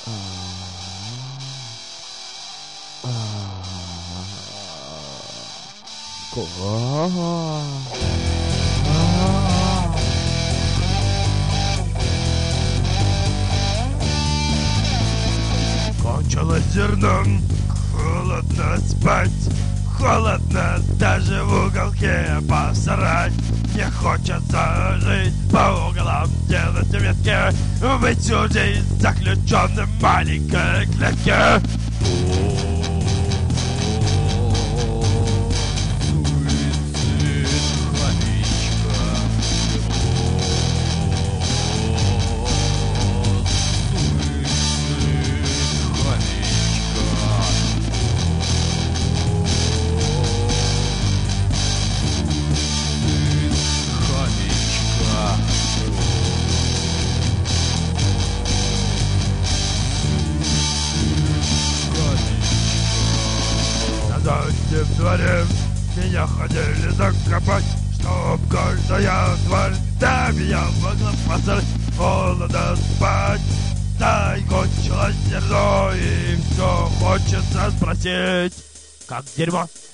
Кончилось зерно, холодно спать, холодно даже в уголке посрать. Не хочется жить по углам, делать метки, быть судей заключенным в маленькой клетке. В дворе меня хотели закопать, чтоб каждая тварь до меня могла посрать. Холодно спать, да и кончилось зерно, и все хочется спросить, как дерьмо.